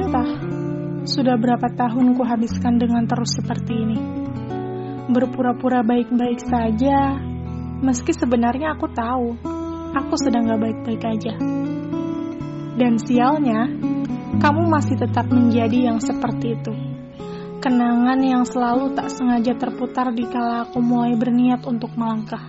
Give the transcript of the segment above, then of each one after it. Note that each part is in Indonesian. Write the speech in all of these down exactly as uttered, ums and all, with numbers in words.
Entah, sudah berapa tahun ku habiskan dengan terus seperti ini. Berpura-pura baik-baik saja, meski sebenarnya aku tahu, aku sedang gak baik-baik aja. Dan sialnya, kamu masih tetap menjadi yang seperti itu. Kenangan yang selalu tak sengaja terputar dikala aku mulai berniat untuk melangkah.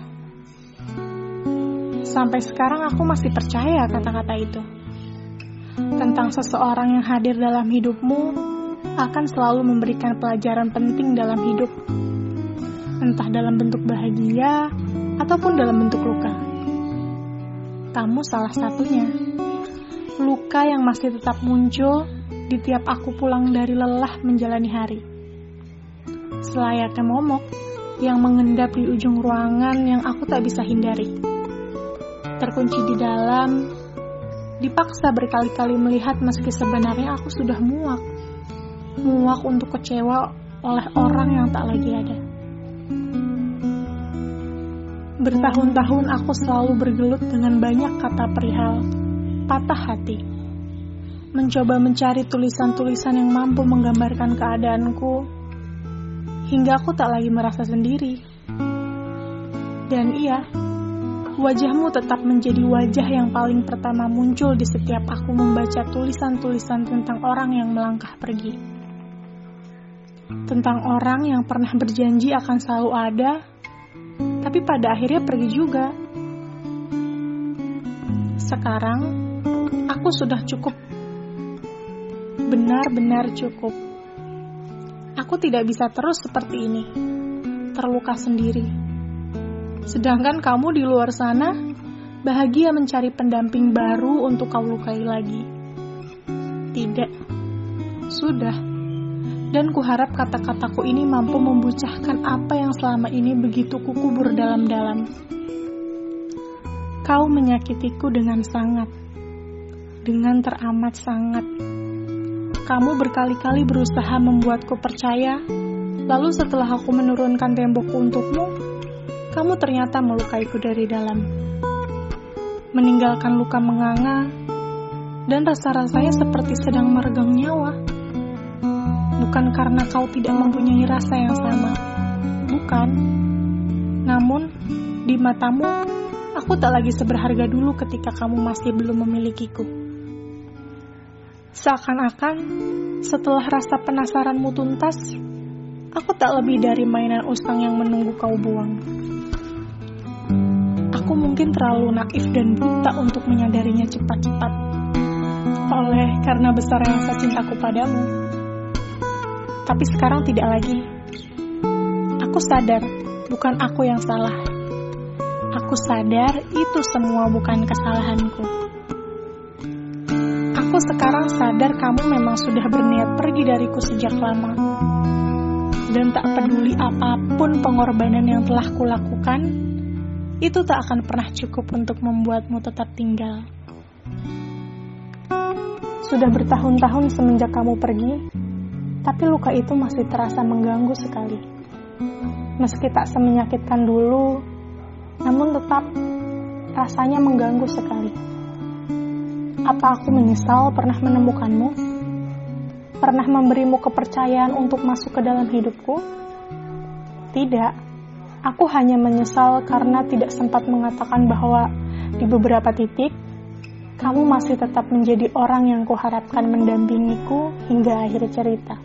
Sampai sekarang aku masih percaya kata-kata itu. Tentang seseorang yang hadir dalam hidupmu akan selalu memberikan pelajaran penting dalam hidup. Entah dalam bentuk bahagia ataupun dalam bentuk luka. Kamu salah satunya. Luka yang masih tetap muncul di tiap aku pulang dari lelah menjalani hari. Selayaknya momok yang mengendap di ujung ruangan yang aku tak bisa hindari. Terkunci di dalam, dipaksa berkali-kali melihat meski sebenarnya aku sudah muak. Muak untuk kecewa oleh orang yang tak lagi ada. Bertahun-tahun aku selalu bergelut dengan banyak kata perihal patah hati. Mencoba mencari tulisan-tulisan yang mampu menggambarkan keadaanku, hingga aku tak lagi merasa sendiri. Dan iya, wajahmu tetap menjadi wajah yang paling pertama muncul di setiap aku membaca tulisan-tulisan tentang orang yang melangkah pergi. Tentang orang yang pernah berjanji akan selalu ada, tapi pada akhirnya pergi juga. Sekarang, aku sudah cukup. Benar-benar cukup. Aku tidak bisa terus seperti ini, terluka sendiri. Sedangkan kamu di luar sana, bahagia mencari pendamping baru untuk kau lukai lagi. Tidak. Sudah. Dan kuharap kata-kataku ini mampu membucahkan apa yang selama ini begitu kukubur dalam-dalam. Kau menyakitiku dengan sangat. Dengan teramat sangat. Kamu berkali-kali berusaha membuatku percaya, lalu setelah aku menurunkan tembokku untukmu, kamu ternyata melukaiku dari dalam. Meninggalkan luka menganga, dan rasa-rasanya seperti sedang meregang nyawa. Bukan karena kau tidak mempunyai rasa yang sama. Bukan. Namun, di matamu, aku tak lagi seberharga dulu ketika kamu masih belum memilikiku. Seakan-akan, setelah rasa penasaranmu tuntas, aku tak lebih dari mainan usang yang menunggu kau buang. Aku mungkin terlalu naif dan buta untuk menyadarinya cepat-cepat. Oleh karena besar rasa cintaku padamu. Tapi sekarang tidak lagi. Aku sadar, bukan aku yang salah. Aku sadar itu semua bukan kesalahanku. Aku sekarang sadar kamu memang sudah berniat pergi dariku sejak lama. Dan tak peduli apapun pengorbanan yang telah kulakukan, itu tak akan pernah cukup untuk membuatmu tetap tinggal. Sudah bertahun-tahun semenjak kamu pergi, tapi luka itu masih terasa mengganggu sekali. Meski tak semenyakitkan dulu, namun tetap rasanya mengganggu sekali. Apa aku menyesal pernah menemukanmu? Pernah memberimu kepercayaan untuk masuk ke dalam hidupku? Tidak. Aku hanya menyesal karena tidak sempat mengatakan bahwa di beberapa titik, kamu masih tetap menjadi orang yang kuharapkan mendampingiku hingga akhir cerita.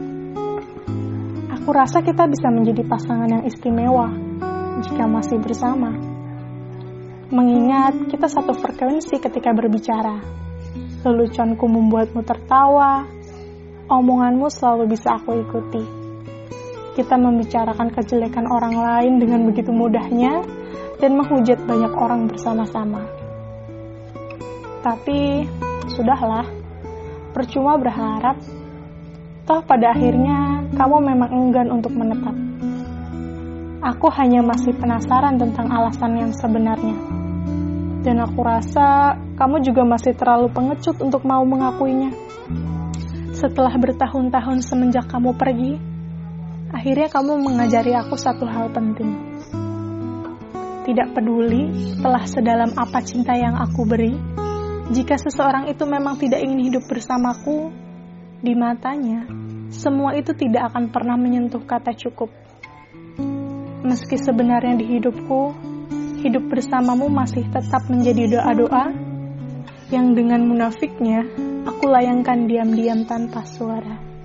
Aku rasa kita bisa menjadi pasangan yang istimewa jika masih bersama. Mengingat kita satu frekuensi ketika berbicara. Leluconku membuatmu tertawa, omonganmu selalu bisa aku ikuti. Kita membicarakan kejelekan orang lain dengan begitu mudahnya dan menghujat banyak orang bersama-sama. Tapi, sudahlah, percuma berharap. Toh pada akhirnya, kamu memang enggan untuk menetap. Aku hanya masih penasaran tentang alasan yang sebenarnya. Dan aku rasa kamu juga masih terlalu pengecut untuk mau mengakuinya. Setelah bertahun-tahun semenjak kamu pergi, akhirnya kamu mengajari aku satu hal penting. Tidak peduli telah sedalam apa cinta yang aku beri, jika seseorang itu memang tidak ingin hidup bersamaku, Di matanya, semua itu tidak akan pernah menyentuh kata cukup. Meski sebenarnya di hidupku, hidup bersamamu masih tetap menjadi doa-doa yang dengan munafiknya aku layangkan diam-diam tanpa suara.